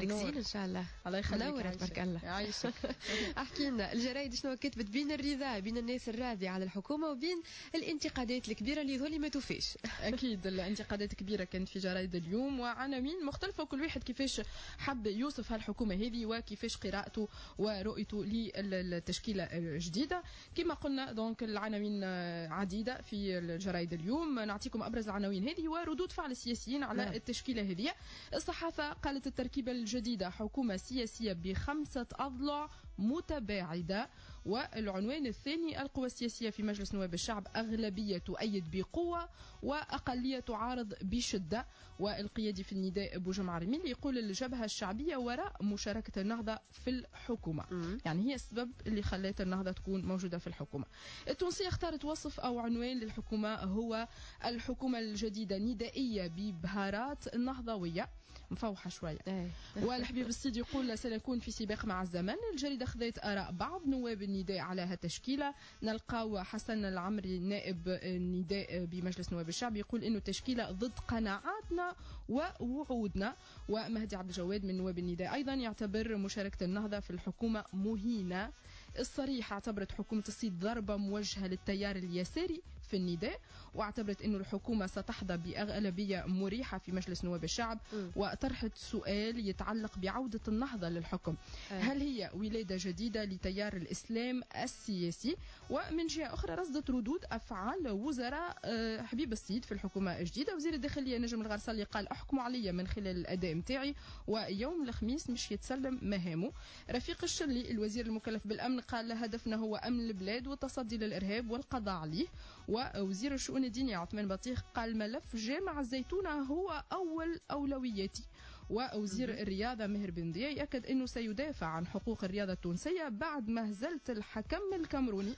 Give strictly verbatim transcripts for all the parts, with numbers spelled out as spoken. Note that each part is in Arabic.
مركزين ان شاء الله. الله يخليك. منورة تبارك الله. يعيشك. احكي لنا الجرايد شنو كتبت بين الرضا بين الناس الراضية على الحكومة وبين الانتقادات الكبيرة اللي ذولي ما توفيش. اكيد الانتقادات كبيرة كانت في جرايد اليوم وعناوين مختلفة وكل واحد كيفاش حب يوصف هالحكومة هذه وكيفاش قراءته ورؤيته للتشكيلة الجديدة. كما قلنا دونك العناوين عديدة في الجرايد اليوم، نعطيكم ابرز العناوين هذه وردود فعل السياسيين على نعم. التشكيلة هذه. الصحافة قالت التركيبة الجديدة حكومة سياسية بخمسة أضلاع متباعدة. والعنوان الثاني القوى السياسية في مجلس نواب الشعب أغلبية تؤيد بقوة وأقلية تعارض بشدة. والقيادي في النداء بوجمع رميل يقول الجبهة الشعبية وراء مشاركة النهضة في الحكومة. م. يعني هي السبب اللي خلت النهضة تكون موجودة في الحكومة. التونسية اختارت وصف أو عنوان للحكومة هو الحكومة الجديدة ندائية ببهارات النهضوية، مفوحة شوية. والحبيب السيد يقول سنكون في سباق مع الزمن. الجريدة خذت آراء بعض نواب النداء على هالتشكيلة. نلقاو حسن العمري نائب النداء بمجلس نواب الشعب يقول إنه التشكيلة ضد قناعاتنا ووعودنا. ومهدي عبد الجواد من نواب النداء أيضا يعتبر مشاركة النهضة في الحكومة مهينة. الصريح اعتبرت حكومة الصيد ضربة موجهة للتيار اليساري في النداء، واعتبرت أن الحكومة ستحظى بأغلبية مريحة في مجلس نواب الشعب. م. وطرحت سؤال يتعلق بعودة النهضة للحكم. أي. هل هي ولادة جديدة لتيار الإسلام السياسي؟ ومن جهة أخرى رصدت ردود أفعال وزراء حبيب السيد في الحكومة الجديدة. وزير الداخلية نجم الغرسالي قال أحكموا علي من خلال الأداء متاعي ويوم الخميس مش يتسلم مهامه. رفيق الشلي الوزير المكلف بالأمن قال هدفنا هو أمن البلاد والتصدي للإرهاب والقضاء عليه. ووزير الشؤون الدينية عثمان بطيخ قال ملف جامع الزيتونة هو أول أولوياتي. ووزير الرياضة ماهر بن ضياء يأكد أنه سيدافع عن حقوق الرياضة التونسية بعد مهزلة الحكم الكامروني.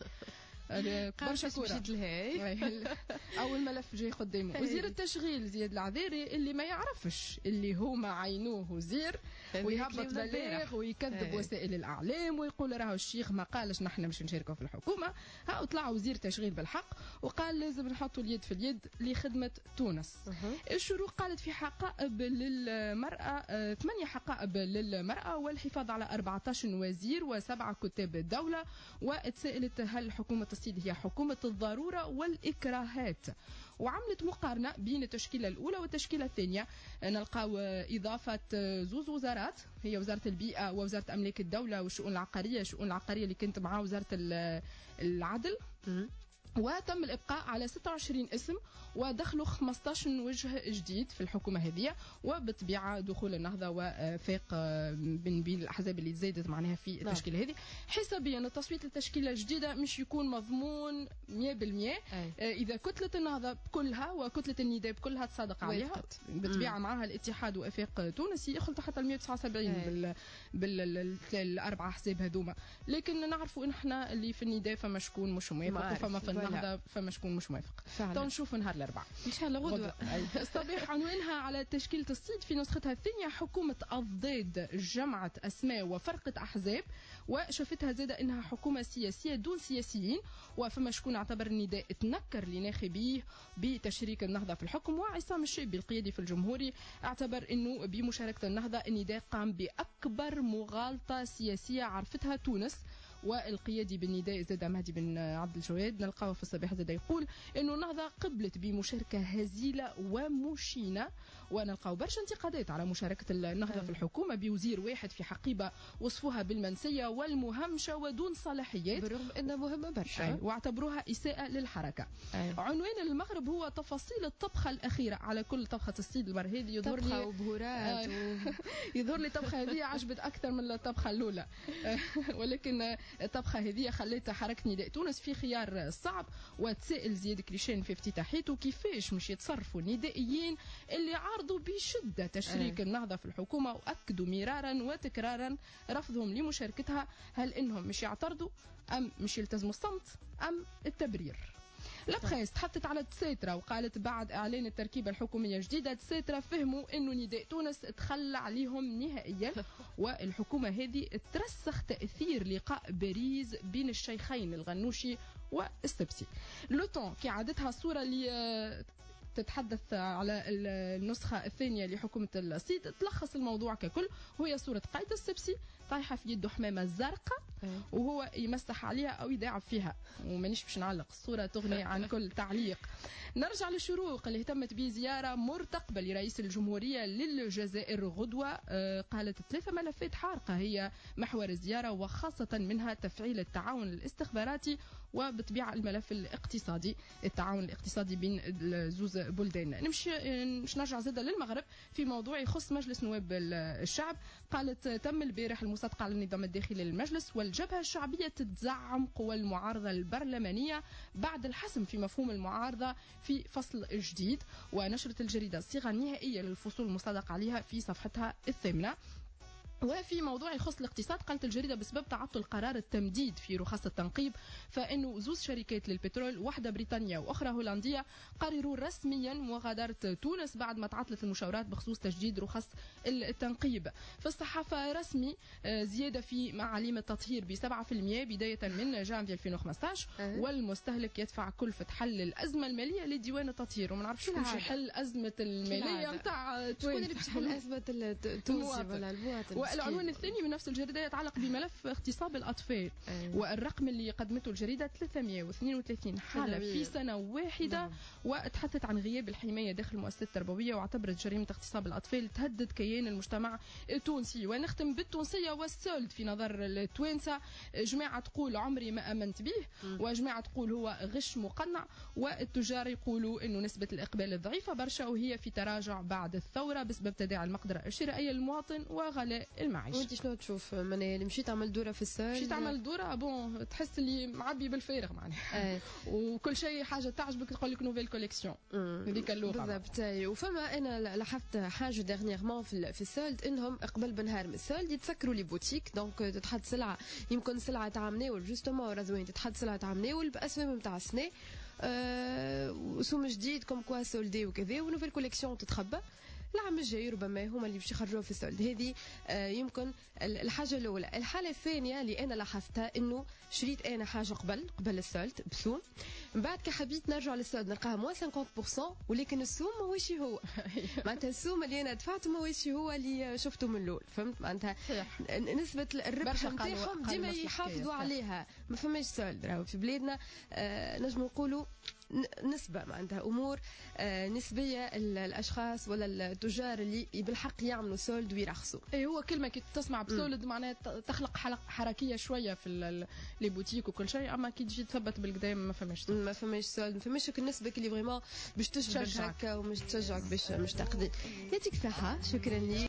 برشا كورة أول ملف جاي قدامه. وزير التشغيل زياد العذاري اللي ما يعرفش اللي هما عينوه وزير ويهبط بلاغ ويكذب وسائل الأعلام ويقول راهو الشيخ ما قالش نحن مش نشاركوا في الحكومة. ها طلع وزير تشغيل بالحق وقال لازم نحطوا اليد في اليد لخدمة تونس. الشروق قالت في حقائب للمرأة ثمانية حقائب للمرأة والحفاظ على أربعة عشر وزير وسبعة كتاب الدولة. وتسألت هل حكومة الصيد هي حكومة الضرورة والإكراهات. وعملت مقارنة بين التشكيلة الأولى والتشكيلة الثانية. نلقاو إضافة زوز وزارات هي وزارة البيئة ووزارة أملاك الدولة والشؤون العقارية. الشؤون العقارية اللي كنت معاه وزارة العدل. وتم الإبقاء على ستة وعشرين اسم ودخلوا خمسة عشر وجه جديد في الحكومة هذه. وبطبيعة دخول النهضة وفاق بين بين الأحزاب اللي زادت معناها في التشكيلة هذه. حسابيا التصويت للتشكيلة الجديدة مش يكون مضمون مية بالمية إذا كتلة النهضة بكلها وكتلة النداء بكلها تصادق عليها. بطبيعة معها الاتحاد وإفاق تونسي يخلطوا حتى مية وتسعة وسبعين بال بالأربعة أحزاب هذوما. لكن نعرفوا إن إحنا اللي في النداء فما شكون مش موافق وفما في النهضة فما شكون مش موافق. تو نشوف نهار الأربعاء إن شاء الله غدوة. الصباح عنوانها على تشكيلة الصيد في نسختها الثانية حكومة الضاد جمعت أسماء وفرقة أحزاب وشفتها زادة إنها حكومة سياسية دون سياسيين. وفما شكون اعتبر النداء تنكر لناخبيه بتشريك النهضة في الحكم. وعصام الشيبي القيادي في الجمهوري اعتبر إنه بمشاركة النهضة النداء قام بأكبر مغالطة سياسية عرفتها تونس. والقيادي بالنداء زاد مهدي بن عبد الجواد نلقاه في الصباح زاد يقول انه النهضه قبلت بمشاركه هزيله ومشينه. ونلقاو برشا انتقادات على مشاركه النهضه في الحكومه بوزير واحد في حقيبه وصفوها بالمنسيه والمهمشه ودون صلاحيات بالرغم انها مهمه برشا. واعتبروها اساءه للحركه. أي. عنوان المغرب هو تفاصيل الطبخه الاخيره على كل طبخه الصيد المره هذه. يظهر لي وبهارات و... يظهر لي الطبخه هذه عجبت اكثر من الطبخه الاولى. ولكن الطبخة هذه خلت حركة نداء تونس في خيار صعب. وتسائل زياد كريشان في افتتاحيته كيفاش مش يتصرفوا الندائيين اللي عارضوا بشدة تشريك أه. النهضة في الحكومة وأكدوا مرارا وتكرارا رفضهم لمشاركتها. هل إنهم مش يعترضوا أم مش يلتزموا الصمت أم التبرير؟ لابخيس تحطت على تساترة وقالت بعد إعلان التركيبة الحكومية الجديدة تساترة فهموا إنه نداء تونس تخلى عليهم نهائيا. والحكومة هذه ترسخ تأثير لقاء باريس بين الشيخين الغنوشي والسبسي. لوطون كعادتها الصورة اللي تتحدث على النسخة الثانية لحكومة الصيد، تلخص الموضوع ككل، وهي صورة قايد السبسي طايحة في يده حمامة زرقاء وهو يمسح عليها أو يداعب فيها، ومانيش باش نعلق الصورة تغني عن كل تعليق. نرجع للشروق اللي اهتمت بزيارة مرتقبة لرئيس الجمهورية للجزائر غدوة. قالت ثلاثة ملفات حارقة هي محور الزيارة، وخاصة منها تفعيل التعاون الاستخباراتي وبطبيعة الملف الاقتصادي، التعاون الاقتصادي بين زوز بلدان. نمشي مش نرجع زادة للمغرب في موضوع يخص مجلس نواب الشعب. قالت تم البارح المصادقة على النظام الداخلي للمجلس، والجبهة الشعبية تدعم قوى المعارضة البرلمانية بعد الحسم في مفهوم المعارضة في فصل جديد. ونشرت الجريدة الصيغة النهائية للفصول المصادق عليها في صفحتها الثامنة. وفي موضوع يخص الاقتصاد قالت الجريدة بسبب تعطل قرار التمديد في رخص التنقيب، فإنه زوز شركات للبترول، واحدة بريطانية وأخرى هولندية، قرروا رسميا مغادرة تونس بعد ما تعطلت المشاورات بخصوص تجديد رخص التنقيب. في الصحافة رسمي زيادة في معاليم التطهير ب سبعة بالمئة بداية من جانفي ألفين وخمسة عشر، والمستهلك يدفع كلفة حل الأزمة المالية لديوان التطهير. وما نعرفش كل شيء حل أزمة المالية نتاع شكون اللي باش يحل أزمة التونسي ولا المواطن. العنوان الثاني من نفس الجريدة يتعلق بملف اغتصاب الأطفال. أيوة. والرقم اللي قدمته الجريدة ثلاثمئة واثنين وثلاثين حالة في سنة واحدة. نعم. وتحدثت عن غياب الحماية داخل المؤسسات التربوية، واعتبرت جريمة اغتصاب الأطفال تهدد كيان المجتمع التونسي. ونختم بالتونسية والسولد في نظر التوانسة. جماعة تقول عمري ما أمنت به، وجماعة تقول هو غش مقنع، والتجار يقولوا إنه نسبة الإقبال الضعيفة برشا وهي في تراجع بعد الثورة بسبب تداعي المقدرة الشرائية للمواطن وغلاء المعيشة. وانت شنو تشوف؟ من مشيت تعمل دوره في السول، مشيت تعمل دوره بون تحس اللي معبي بالفارغ معناها. آه. وكل شيء حاجه تعجبك تقول لك نوفيل كوليكسيون هذيك اللغه بالضبط. وفما انا لاحظت حاجه ديرنييرمون في في السولد، انهم قبل بنهار من السولد يتسكروا لي بوتيك، دونك تتحط سلعه يمكن سلعه تاع مناول جوستومون رزوين تتحط سلعه تاع مناول باسهم نتاع السنه، أه وسوم جديد كوم كوا سولدي وكذا، ونوفيل كوليكسيون تتخبى العام الجاي ربما هما اللي باش يخرجوا في السولد. هذه آه يمكن الحاجه الاولى. الحاله الثانيه اللي انا لاحظتها انه شريت انا حاجه قبل قبل السولد بسوم، من بعد كحبيت نرجع للسولد نلقاها موا خمسين بالمئة، ولكن السوم ماهوش هو. معناتها السوم اللي انا دفعته ماهوش هو اللي شفته من الاول، فهمت؟ معناتها نسبه الربح نتاعهم ديما يحافظوا عليها. ما فماش سولد راهو في بلادنا، آه نجم نقولوا نسبة معناتها أمور آه نسبية. الأشخاص ولا التجار اللي بالحق يعملوا سولد ويرخصوا. أي هو كلمة كي تسمع بسولد معناها تخلق حركية شوية في لي بوتيك وكل شيء، أما كي تجي تثبت بالقدام ما فماش ما فماش سولد، ما فماش النسبة اللي فريمون باش تشجعك ومش تشجعك باش مش تقضي. يعطيك الصحة، شكرا لي.